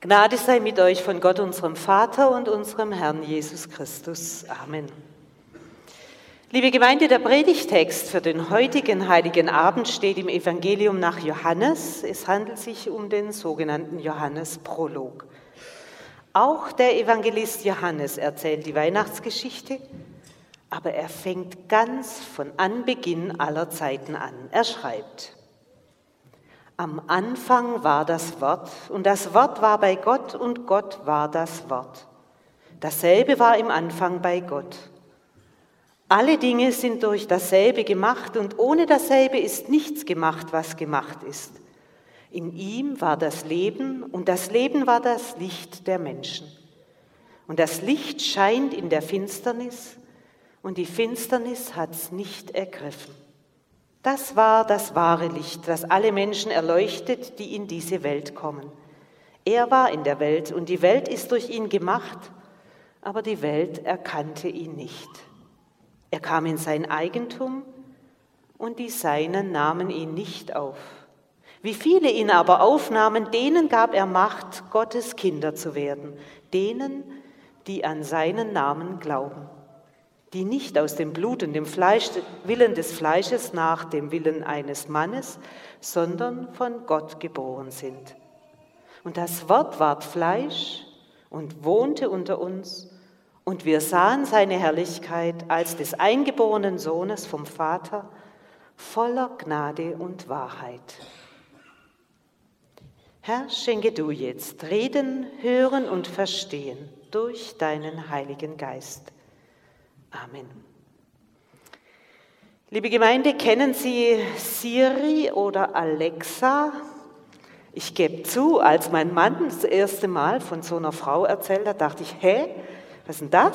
Gnade sei mit euch von Gott, unserem Vater und unserem Herrn Jesus Christus. Amen. Liebe Gemeinde, der Predigtext für den heutigen Heiligen Abend steht im Evangelium nach Johannes. Es handelt sich um den sogenannten Johannes-Prolog. Auch der Evangelist Johannes erzählt die Weihnachtsgeschichte, aber er fängt ganz von Anbeginn aller Zeiten an. Er schreibt: Am Anfang war das Wort, und das Wort war bei Gott, und Gott war das Wort. Dasselbe war im Anfang bei Gott. Alle Dinge sind durch dasselbe gemacht, und ohne dasselbe ist nichts gemacht, was gemacht ist. In ihm war das Leben, und das Leben war das Licht der Menschen. Und das Licht scheint in der Finsternis, und die Finsternis hat's nicht ergriffen. Das war das wahre Licht, das alle Menschen erleuchtet, die in diese Welt kommen. Er war in der Welt, und die Welt ist durch ihn gemacht, aber die Welt erkannte ihn nicht. Er kam in sein Eigentum, und die Seinen nahmen ihn nicht auf. Wie viele ihn aber aufnahmen, denen gab er Macht, Gottes Kinder zu werden, denen, die an seinen Namen glauben, die nicht aus dem Blut und dem Willen des Fleisches nach dem Willen eines Mannes, sondern von Gott geboren sind. Und das Wort ward Fleisch und wohnte unter uns, und wir sahen seine Herrlichkeit als des eingeborenen Sohnes vom Vater, voller Gnade und Wahrheit. Herr, schenke du jetzt Reden, Hören und Verstehen durch deinen Heiligen Geist. Amen. Liebe Gemeinde, kennen Sie Siri oder Alexa? Ich gebe zu, als mein Mann das erste Mal von so einer Frau erzählt hat, dachte ich, was ist denn das?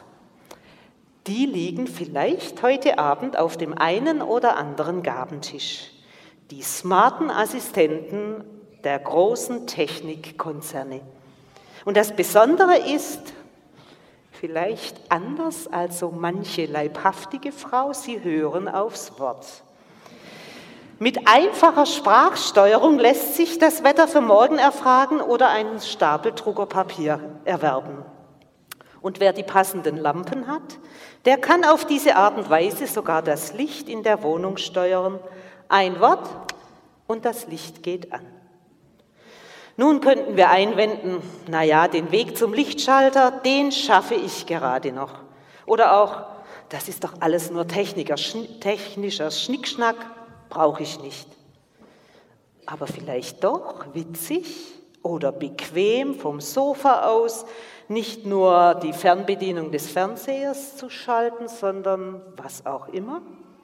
Die liegen vielleicht heute Abend auf dem einen oder anderen Gabentisch. Die smarten Assistenten der großen Technikkonzerne. Und das Besondere ist, vielleicht anders als so manche leibhaftige Frau, sie hören aufs Wort. Mit einfacher Sprachsteuerung lässt sich das Wetter für morgen erfragen oder einen Stapel Druckerpapier erwerben. Und wer die passenden Lampen hat, der kann auf diese Art und Weise sogar das Licht in der Wohnung steuern. Ein Wort und das Licht geht an. Nun könnten wir einwenden, den Weg zum Lichtschalter, den schaffe ich gerade noch. Oder auch, das ist doch alles nur technischer Schnickschnack, brauche ich nicht. Aber vielleicht doch witzig oder bequem vom Sofa aus, nicht nur die Fernbedienung des Fernsehers zu schalten, sondern was auch immer.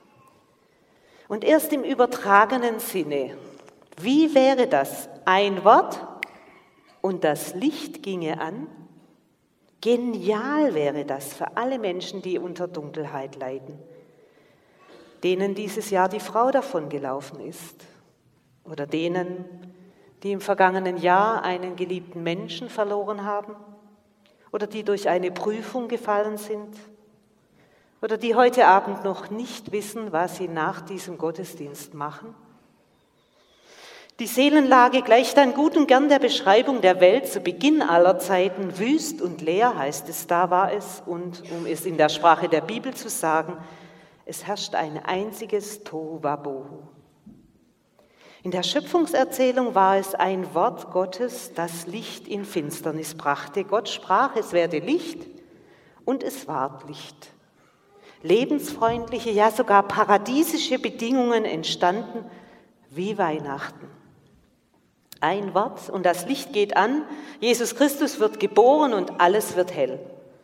Und erst im übertragenen Sinne, wie wäre das? Ein Wort und das Licht ginge an? Genial wäre das für alle Menschen, die unter Dunkelheit leiden, denen dieses Jahr die Frau davongelaufen ist oder denen, die im vergangenen Jahr einen geliebten Menschen verloren haben oder die durch eine Prüfung gefallen sind oder die heute Abend noch nicht wissen, was sie nach diesem Gottesdienst machen. Die Seelenlage gleicht dann gut und gern der Beschreibung der Welt zu Beginn aller Zeiten. Wüst und leer heißt es, da war es. Und um es in der Sprache der Bibel zu sagen, es herrscht ein einziges Tohuwabohu. In der Schöpfungserzählung war es ein Wort Gottes, das Licht in Finsternis brachte. Gott sprach, es werde Licht, und es ward Licht. Lebensfreundliche, ja sogar paradiesische Bedingungen entstanden wie Weihnachten. Ein Wort und das Licht geht an, Jesus Christus wird geboren und alles wird hell.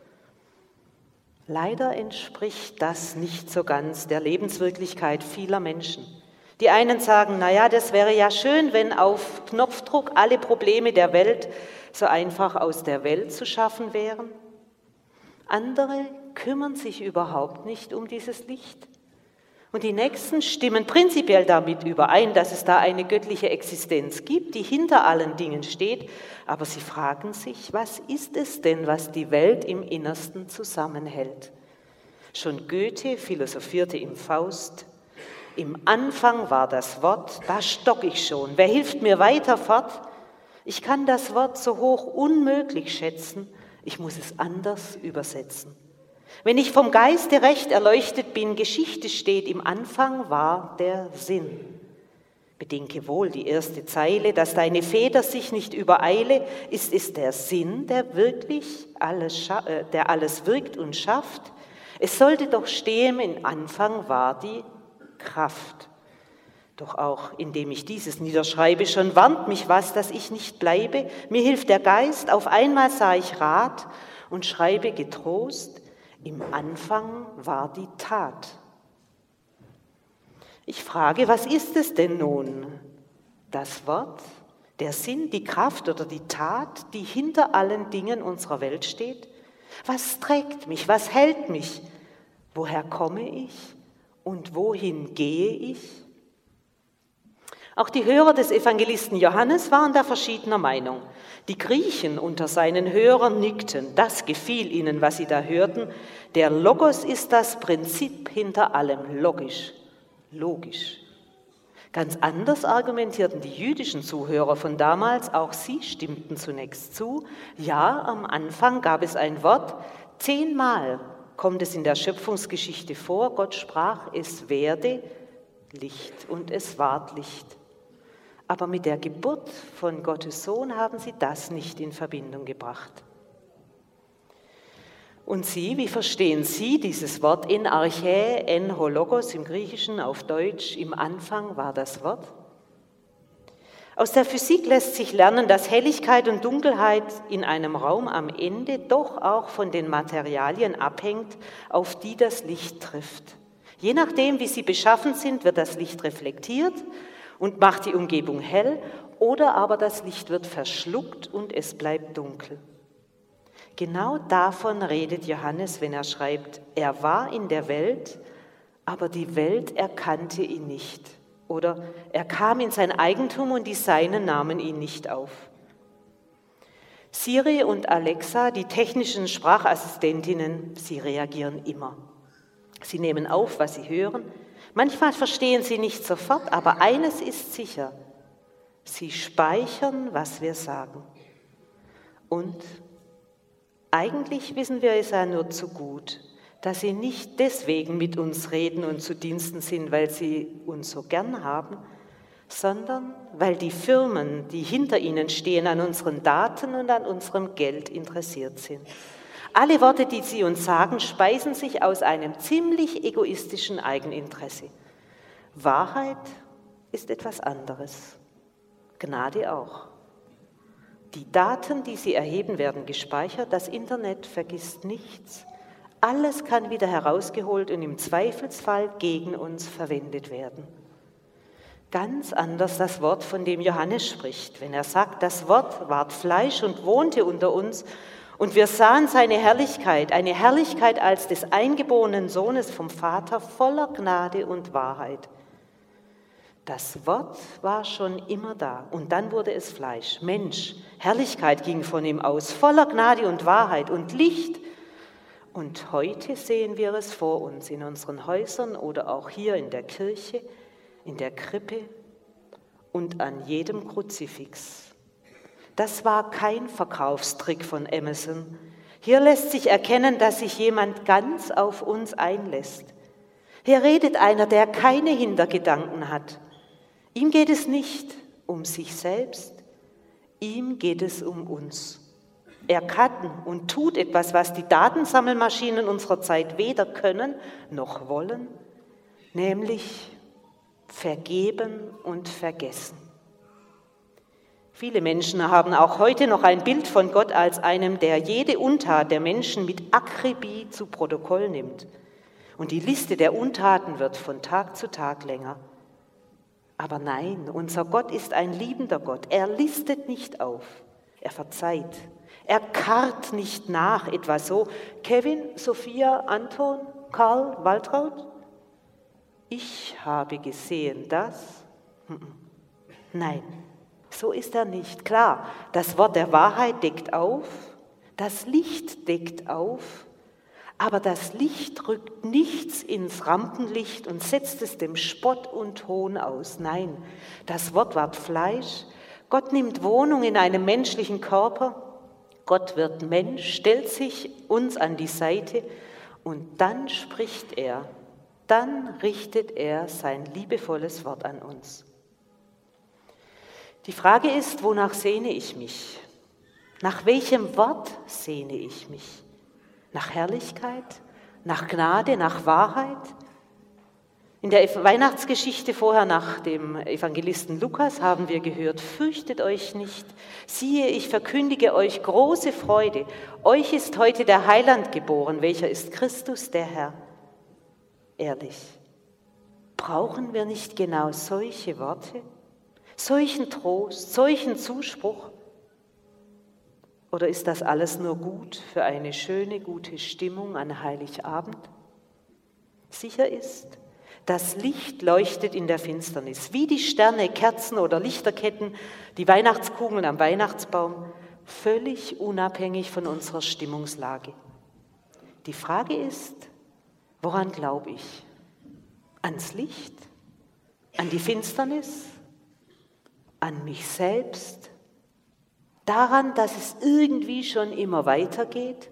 Leider entspricht das nicht so ganz der Lebenswirklichkeit vieler Menschen. Die einen sagen, das wäre ja schön, wenn auf Knopfdruck alle Probleme der Welt so einfach aus der Welt zu schaffen wären. Andere kümmern sich überhaupt nicht um dieses Licht. Und die Nächsten stimmen prinzipiell damit überein, dass es da eine göttliche Existenz gibt, die hinter allen Dingen steht. Aber sie fragen sich, was ist es denn, was die Welt im Innersten zusammenhält? Schon Goethe philosophierte im Faust: Im Anfang war das Wort, da stock ich schon, wer hilft mir weiter fort? Ich kann das Wort so hoch unmöglich schätzen, ich muss es anders übersetzen. Wenn ich vom Geiste recht erleuchtet bin, Geschichte steht, im Anfang war der Sinn. Bedenke wohl die erste Zeile, dass deine Feder sich nicht übereile, ist es der Sinn, der wirklich der alles wirkt und schafft. Es sollte doch stehen, im Anfang war die Kraft. Doch auch indem ich dieses niederschreibe, schon warnt mich was, dass ich nicht bleibe. Mir hilft der Geist, auf einmal sah ich Rat und schreibe getrost, im Anfang war die Tat. Ich frage, was ist es denn nun? Das Wort, der Sinn, die Kraft oder die Tat, die hinter allen Dingen unserer Welt steht? Was trägt mich, was hält mich? Woher komme ich und wohin gehe ich? Auch die Hörer des Evangelisten Johannes waren da verschiedener Meinung. Die Griechen unter seinen Hörern nickten, das gefiel ihnen, was sie da hörten. Der Logos ist das Prinzip hinter allem, logisch. Ganz anders argumentierten die jüdischen Zuhörer von damals, auch sie stimmten zunächst zu. Ja, am Anfang gab es ein Wort, 10-mal kommt es in der Schöpfungsgeschichte vor, Gott sprach, es werde Licht und es ward Licht. Aber mit der Geburt von Gottes Sohn haben sie das nicht in Verbindung gebracht. Und Sie, wie verstehen Sie dieses Wort in Archä, en ho logos im Griechischen, auf Deutsch, im Anfang war das Wort? Aus der Physik lässt sich lernen, dass Helligkeit und Dunkelheit in einem Raum am Ende doch auch von den Materialien abhängt, auf die das Licht trifft. Je nachdem, wie sie beschaffen sind, wird das Licht reflektiert und macht die Umgebung hell, oder aber das Licht wird verschluckt und es bleibt dunkel. Genau davon redet Johannes, wenn er schreibt, er war in der Welt, aber die Welt erkannte ihn nicht. Oder er kam in sein Eigentum und die Seinen nahmen ihn nicht auf. Siri und Alexa, die technischen Sprachassistentinnen, sie reagieren immer. Sie nehmen auf, was sie hören. Manchmal verstehen sie nicht sofort, aber eines ist sicher, sie speichern, was wir sagen. Und eigentlich wissen wir es ja nur zu gut, dass sie nicht deswegen mit uns reden und zu Diensten sind, weil sie uns so gern haben, sondern weil die Firmen, die hinter ihnen stehen, an unseren Daten und an unserem Geld interessiert sind. Alle Worte, die sie uns sagen, speisen sich aus einem ziemlich egoistischen Eigeninteresse. Wahrheit ist etwas anderes, Gnade auch. Die Daten, die sie erheben, werden gespeichert. Das Internet vergisst nichts. Alles kann wieder herausgeholt und im Zweifelsfall gegen uns verwendet werden. Ganz anders das Wort, von dem Johannes spricht, wenn er sagt, das Wort ward Fleisch und wohnte unter uns und wir sahen seine Herrlichkeit, eine Herrlichkeit als des eingeborenen Sohnes vom Vater, voller Gnade und Wahrheit. Das Wort war schon immer da und dann wurde es Fleisch, Mensch. Herrlichkeit ging von ihm aus, voller Gnade und Wahrheit und Licht. Und heute sehen wir es vor uns in unseren Häusern oder auch hier in der Kirche, in der Krippe und an jedem Kruzifix. Das war kein Verkaufstrick von Amazon. Hier lässt sich erkennen, dass sich jemand ganz auf uns einlässt. Hier redet einer, der keine Hintergedanken hat. Ihm geht es nicht um sich selbst, ihm geht es um uns. Er kann und tut etwas, was die Datensammelmaschinen unserer Zeit weder können noch wollen, nämlich vergeben und vergessen. Viele Menschen haben auch heute noch ein Bild von Gott als einem, der jede Untat der Menschen mit Akribie zu Protokoll nimmt. Und die Liste der Untaten wird von Tag zu Tag länger. Aber nein, unser Gott ist ein liebender Gott. Er listet nicht auf, er verzeiht. Er karrt nicht nach, etwa so, Kevin, Sophia, Anton, Karl, Waltraud? Ich habe gesehen, dass... Nein, so ist er nicht. Klar, das Wort der Wahrheit deckt auf, das Licht deckt auf, aber das Licht rückt nichts ins Rampenlicht und setzt es dem Spott und Hohn aus. Nein, das Wort ward Fleisch, Gott nimmt Wohnung in einem menschlichen Körper, Gott wird Mensch, stellt sich uns an die Seite und dann spricht er, dann richtet er sein liebevolles Wort an uns. Die Frage ist, wonach sehne ich mich? Nach welchem Wort sehne ich mich? Nach Herrlichkeit? Nach Gnade? Nach Wahrheit? In der Weihnachtsgeschichte vorher nach dem Evangelisten Lukas haben wir gehört, fürchtet euch nicht, siehe, ich verkündige euch große Freude, euch ist heute der Heiland geboren, welcher ist Christus der Herr. Ehrlich, brauchen wir nicht genau solche Worte, solchen Trost, solchen Zuspruch? Oder ist das alles nur gut für eine schöne, gute Stimmung an Heiligabend? Sicher ist, das Licht leuchtet in der Finsternis, wie die Sterne, Kerzen oder Lichterketten, die Weihnachtskugeln am Weihnachtsbaum, völlig unabhängig von unserer Stimmungslage. Die Frage ist, woran glaube ich? Ans Licht? An die Finsternis? An mich selbst? Daran, dass es irgendwie schon immer weitergeht?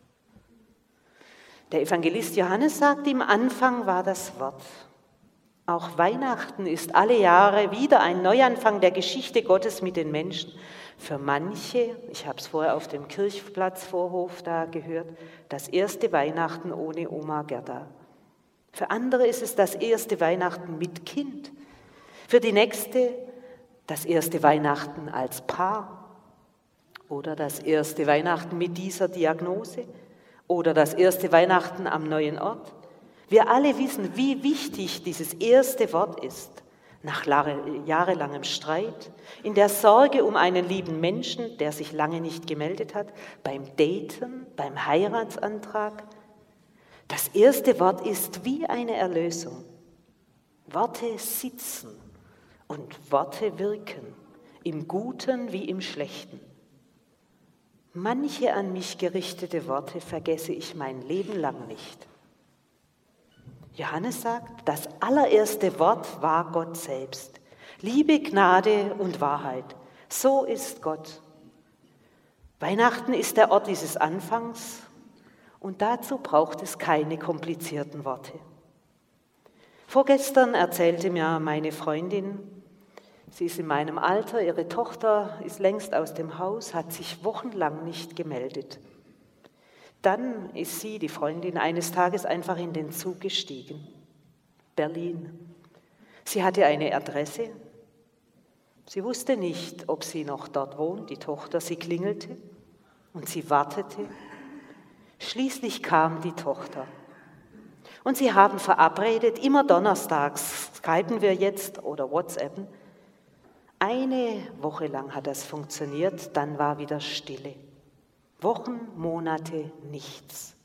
Der Evangelist Johannes sagt, im Anfang war das Wort. Auch Weihnachten ist alle Jahre wieder ein Neuanfang der Geschichte Gottes mit den Menschen. Für manche, ich habe es vorher auf dem Kirchplatzvorhof da gehört, das erste Weihnachten ohne Oma Gerda. Für andere ist es das erste Weihnachten mit Kind. Für die nächste das erste Weihnachten als Paar. Oder das erste Weihnachten mit dieser Diagnose. Oder das erste Weihnachten am neuen Ort. Wir alle wissen, wie wichtig dieses erste Wort ist. Nach jahrelangem Streit, in der Sorge um einen lieben Menschen, der sich lange nicht gemeldet hat, beim Daten, beim Heiratsantrag. Das erste Wort ist wie eine Erlösung. Worte sitzen und Worte wirken, im Guten wie im Schlechten. Manche an mich gerichtete Worte vergesse ich mein Leben lang nicht. Johannes sagt, das allererste Wort war Gott selbst. Liebe, Gnade und Wahrheit. So ist Gott. Weihnachten ist der Ort dieses Anfangs und dazu braucht es keine komplizierten Worte. Vorgestern erzählte mir meine Freundin, sie ist in meinem Alter, ihre Tochter ist längst aus dem Haus, hat sich wochenlang nicht gemeldet. Dann ist sie, die Freundin, eines Tages einfach in den Zug gestiegen. Berlin. Sie hatte eine Adresse. Sie wusste nicht, ob sie noch dort wohnt, die Tochter. Sie klingelte und sie wartete. Schließlich kam die Tochter. Und sie haben verabredet, immer donnerstags, skypen wir jetzt oder WhatsAppen. Eine Woche lang hat das funktioniert, dann war wieder Stille. Wochen, Monate, nichts.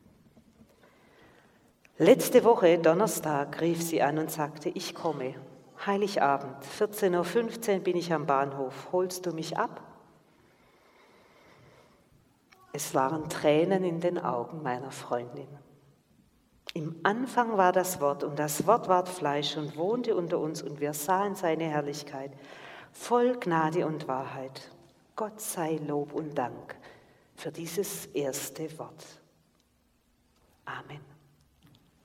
Letzte Woche, Donnerstag, rief sie an und sagte, ich komme. Heiligabend, 14.15 Uhr bin ich am Bahnhof. Holst du mich ab? Es waren Tränen in den Augen meiner Freundin. Im Anfang war das Wort und das Wort ward Fleisch und wohnte unter uns und wir sahen seine Herrlichkeit, voll Gnade und Wahrheit. Gott sei Lob und Dank für dieses erste Wort. Amen.